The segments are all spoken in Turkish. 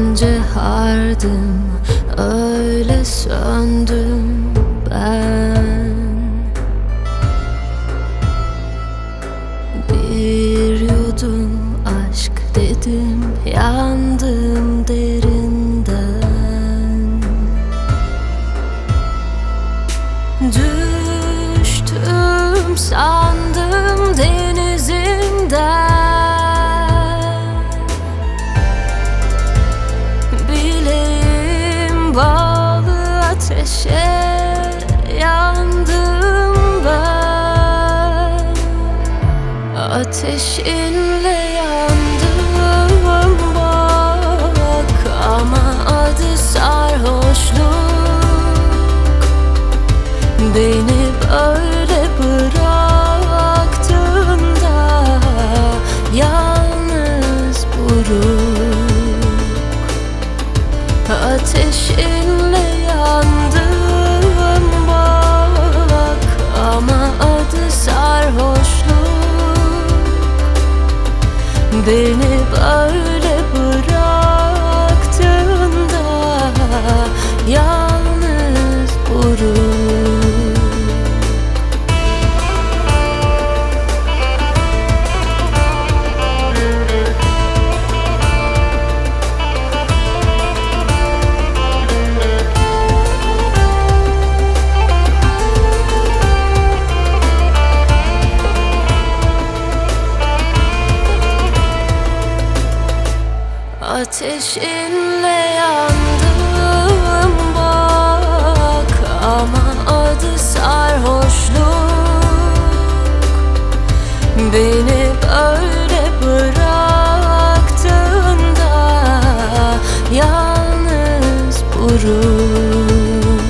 Sence hardım, öyle söndüm ben. Bir yudum aşk dedim, yandım derinden. Düştüm sandım denizinden. Bileğim bağlı ateşe, yandım ben. Ateşinle yandım bak, ama adı sarhoşluk. Beni böyle bıraktın da yalnız buruk. Ateşinle yandım bak, ama adı sarhoşluk. Beni böyle bıraktın da yalnız buruk. Ateşinle yandım bak, ama adı sarhoşluk. Beni böyle bıraktın da yalnız buruk.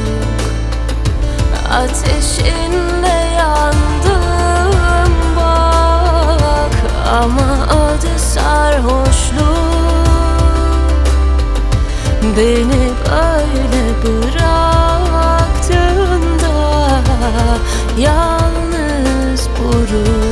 Ateşinle yandım bak, ama adı sarhoşluk. Beni böyle bıraktın da yalnız buruk.